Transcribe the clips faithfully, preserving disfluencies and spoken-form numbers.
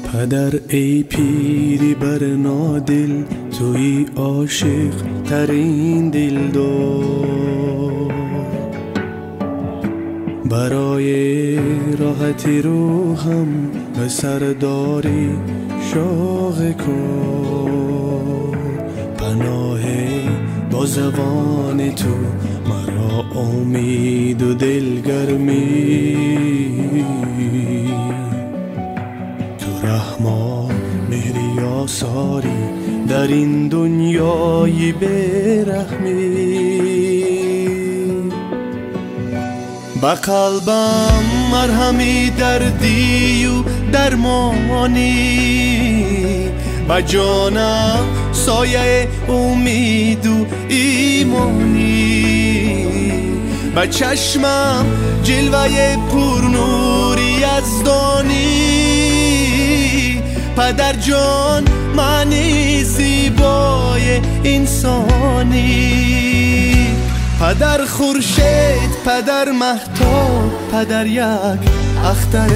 پدر ای پیری بر نادل، توی عاشق ترین دلدار. برای راحت روحم به سرداری شوق کن. پناه با زبان تو مرا امید و دلگرمی. تو رحمان مهری آثاری در این دنیای بیرحمی. با قلبم مرهمی دردی و درمانی، با جانم سایه امید و ایمانی. با چشمم جلوه پرنوری یزدانی. پدر جان معنی زیبای انسانی. پدر خورشید، پدر مهتاب، پدر یک اختر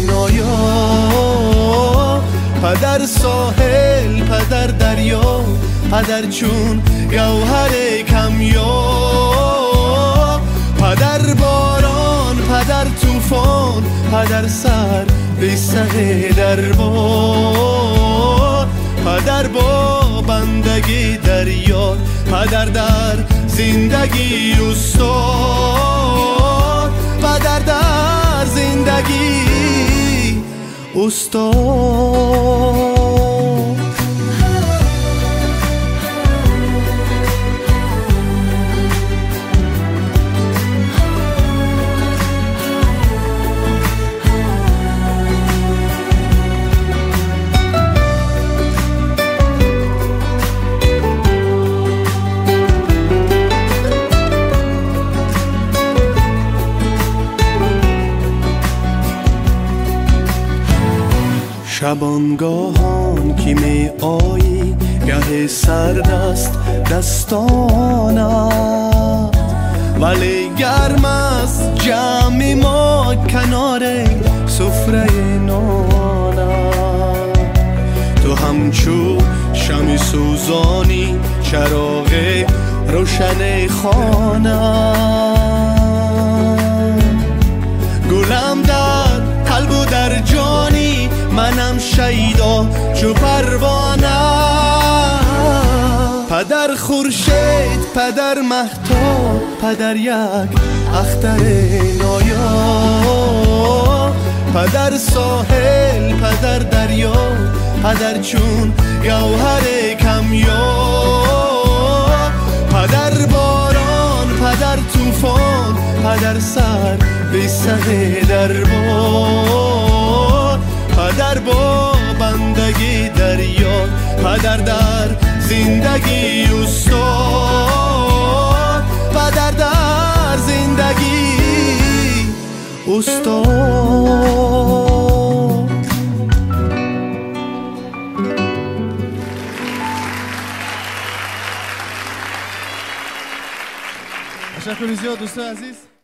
نایاب. پدر ساحل، پدر دریا، پدر چون گوهر کمیاب. پدر باران، پدر طوفان، پدر سر به سر دربار. پدر با بندگی در یاد، پدر در زندگی استاد. پدر در زندگی استاد. شبانگاهان که می آیی گه سرد است دستانت، ولی گرم است جمع ما کنار سفره نانت. تو همچو شمع سوزانی چراغ روشن خانم. گلم در قلب و در جانی، منم شیدا چو پروانه. پدر خورشید، پدر مهتاب، پدر یک اختر نایاب. پدر ساحل، پدر دریا، پدر چون گوهر کمیاب. پدر باران، پدر طوفان، پدر سر به سر دربار. پدر با بندگی در یاد، پدر در زندگی استاد. پدر در زندگی استاد. تشکر زیاد دوستان عزیز.